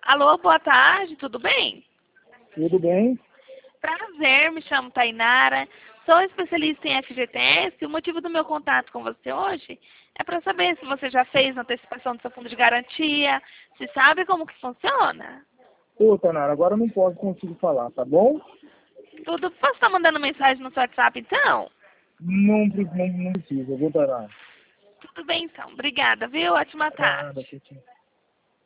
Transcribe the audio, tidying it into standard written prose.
Alô, boa tarde, tudo bem? Tudo bem? Prazer, me chamo Tainara, sou especialista em FGTS e o motivo do meu contato com você hoje é para saber se você já fez a antecipação do seu fundo de garantia, se sabe como que funciona. Ô, Tanara, agora eu não posso conseguir falar, tá bom? Tudo, posso estar mandando mensagem no seu WhatsApp então? Não precisa, viu, Tanara? Tudo bem então, obrigada, viu? Ótima Nada, tarde. tchau.